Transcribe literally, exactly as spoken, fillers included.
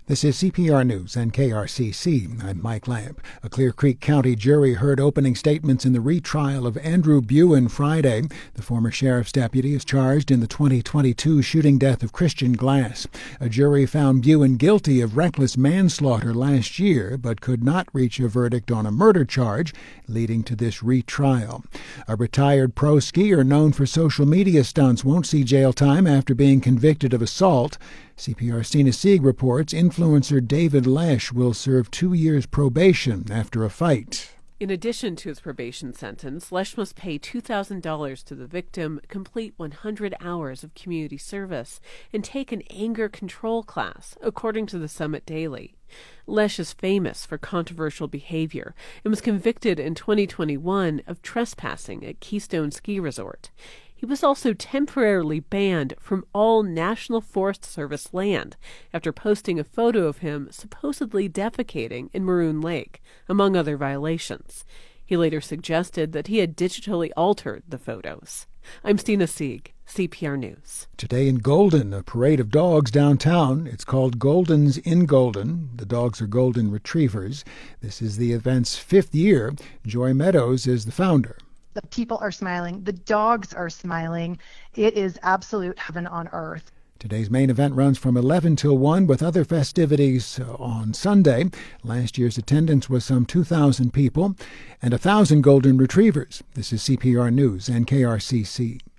This is C P R News and K R C C. I'm Mike Lamp. A Clear Creek County jury heard opening statements in the retrial of Andrew Buin Friday. The former sheriff's deputy is charged in the twenty twenty-two shooting death of Christian Glass. A jury found Buin guilty of reckless manslaughter last year, but could not reach a verdict on a murder charge, leading to this retrial. A retired pro skier known for social media stunts won't see jail time after being convicted of assault. C P R Stina Sieg reports influencer David Lesh will serve two years probation after a fight. In addition to his probation sentence, Lesh must pay two thousand dollars to the victim, complete one hundred hours of community service, and take an anger control class, according to the Summit Daily. Lesh is famous for controversial behavior and was convicted in twenty twenty-one of trespassing at Keystone Ski Resort. He was also temporarily banned from all National Forest Service land after posting a photo of him supposedly defecating in Maroon Lake, among other violations. He later suggested that he had digitally altered the photos. I'm Stina Sieg, C P R News. Today in Golden, a parade of dogs downtown. It's called Golden's in Golden. The dogs are golden retrievers. This is the event's fifth year. Joy Meadows is the founder. The people are smiling. The dogs are smiling. It is absolute heaven on earth. Today's main event runs from eleven till one with other festivities on Sunday. Last year's attendance was some two thousand people and one thousand golden retrievers. This is C P R News and K R C C.